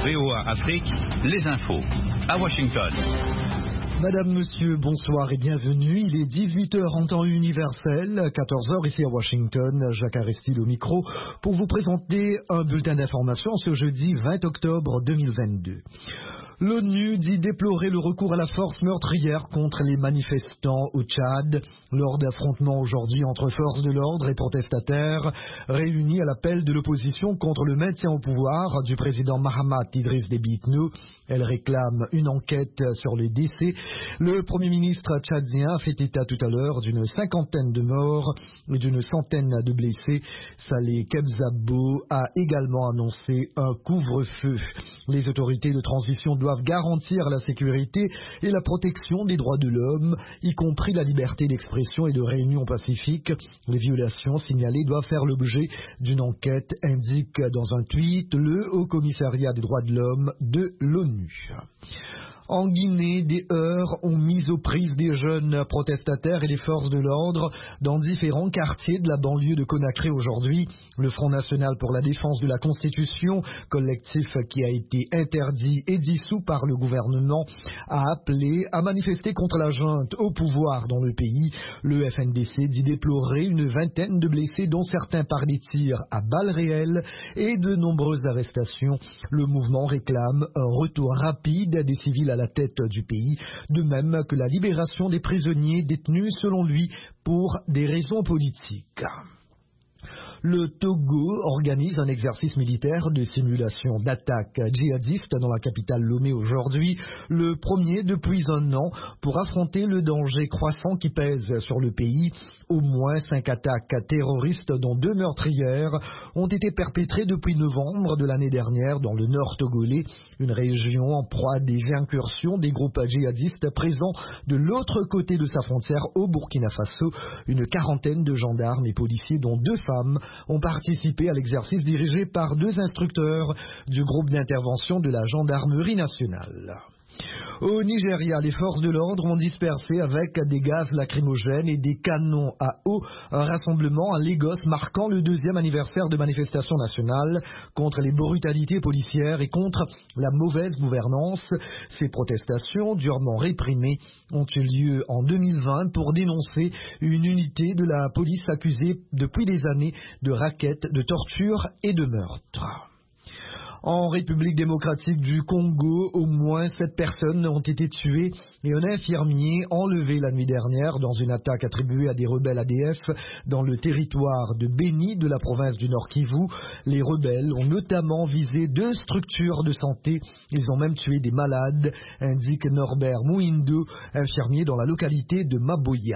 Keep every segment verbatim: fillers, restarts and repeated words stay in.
V O A Afrique, les infos. À Washington. Madame, monsieur, bonsoir et bienvenue. Il est dix-huit heures en temps universel, quatorze heures ici à Washington. Jacques Aristide au micro pour vous présenter un bulletin d'information ce jeudi vingt octobre deux mille vingt-deux. L'ONU dit déplorer le recours à la force meurtrière contre les manifestants au Tchad lors d'affrontements aujourd'hui entre forces de l'ordre et protestataires réunis à l'appel de l'opposition contre le maintien au pouvoir du président Mahamat Idriss Déby Itno. Elle réclame une enquête sur les décès. Le Premier ministre tchadien a fait état tout à l'heure d'une cinquantaine de morts et d'une centaine de blessés. Saleh Kebzabo a également annoncé un couvre-feu. Les autorités de transition doivent garantir la sécurité et la protection des droits de l'homme, y compris la liberté d'expression et de réunion pacifique. Les violations signalées doivent faire l'objet d'une enquête, indique dans un tweet le Haut Commissariat des droits de l'homme de l'ONU. En Guinée, des heurts ont mis aux prises des jeunes protestataires et les forces de l'ordre dans différents quartiers de la banlieue de Conakry aujourd'hui. Le Front national pour la défense de la Constitution, collectif qui a été interdit et dissous par le gouvernement, a appelé à manifester contre la junte au pouvoir dans le pays. Le F N D C dit déplorer une vingtaine de blessés, dont certains par des tirs à balles réelles et de nombreuses arrestations. Le mouvement réclame un retour rapide des civils à la tête du pays, de même que la libération des prisonniers détenus selon lui pour des raisons politiques. Le Togo organise un exercice militaire de simulation d'attaque djihadiste dans la capitale Lomé aujourd'hui, le premier depuis un an pour affronter le danger croissant qui pèse sur le pays. Au moins cinq attaques terroristes, dont deux meurtrières, ont été perpétrées depuis novembre de l'année dernière dans le nord togolais, une région en proie à des incursions des groupes djihadistes présents de l'autre côté de sa frontière au Burkina Faso. Une quarantaine de gendarmes et policiers, dont deux femmes, ont participé à l'exercice dirigé par deux instructeurs du groupe d'intervention de la gendarmerie nationale. Au Nigeria, les forces de l'ordre ont dispersé avec des gaz lacrymogènes et des canons à eau un rassemblement à Lagos marquant le deuxième anniversaire de manifestations nationales contre les brutalités policières et contre la mauvaise gouvernance. Ces protestations, durement réprimées, ont eu lieu en deux mille vingt pour dénoncer une unité de la police accusée depuis des années de rackets, de torture et de meurtre. En République démocratique du Congo, au moins sept personnes ont été tuées et un infirmier enlevé la nuit dernière dans une attaque attribuée à des rebelles A D F dans le territoire de Beni de la province du Nord Kivu. Les rebelles ont notamment visé deux structures de santé. Ils ont même tué des malades, indique Norbert Mouindo, infirmier dans la localité de Maboya.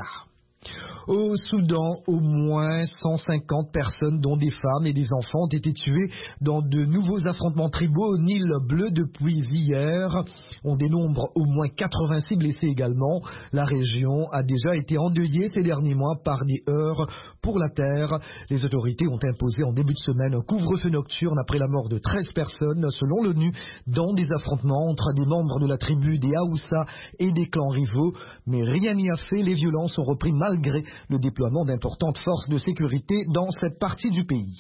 Au Soudan, au moins cent cinquante personnes, dont des femmes et des enfants, ont été tuées dans de nouveaux affrontements tribaux au Nil bleu depuis hier. On dénombre au moins quatre-vingt-six blessés également. La région a déjà été endeuillée ces derniers mois par des heurts pour la terre. Les autorités ont imposé en début de semaine un couvre-feu nocturne après la mort de treize personnes, selon l'ONU, dans des affrontements entre des membres de la tribu des Haoussa et des clans rivaux. Mais rien n'y a fait, les violences ont repris malgré le déploiement d'importantes forces de sécurité dans cette partie du pays.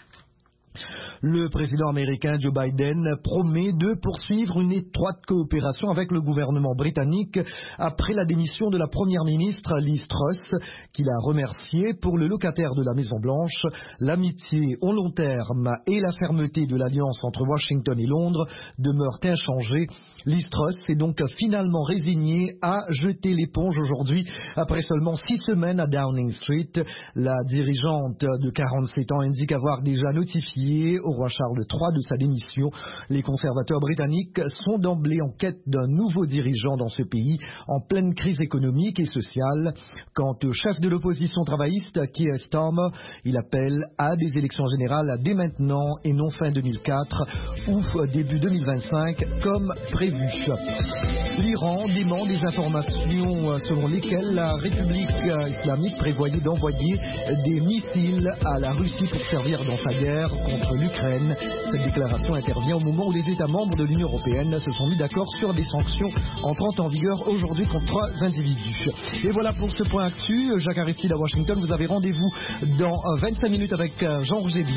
Le président américain Joe Biden promet de poursuivre une étroite coopération avec le gouvernement britannique après la démission de la première ministre Liz Truss, qu'il a remerciée pour le locataire de la Maison-Blanche. L'amitié au long terme et la fermeté de l'alliance entre Washington et Londres demeurent inchangées. Liz Truss s'est donc finalement résignée à jeter l'éponge aujourd'hui après seulement six semaines à Downing Street. La dirigeante de quarante-sept ans indique avoir déjà notifié au roi Charles trois de sa démission. Les conservateurs britanniques sont d'emblée en quête d'un nouveau dirigeant dans ce pays en pleine crise économique et sociale. Quant au chef de l'opposition travailliste, Keir Starmer, il appelle à des élections générales dès maintenant et non fin deux mille quatre ou début deux mille vingt-cinq comme prévu. L'Iran dément des informations selon lesquelles la République islamique prévoyait d'envoyer des missiles à la Russie pour servir dans sa guerre contre l'Ukraine. Cette déclaration intervient au moment où les États membres de l'Union européenne se sont mis d'accord sur des sanctions entrant en vigueur aujourd'hui contre trois individus. Et voilà pour ce point actu. Jacques Aristide à Washington. Vous avez rendez-vous dans vingt-cinq minutes avec Jean Rouget.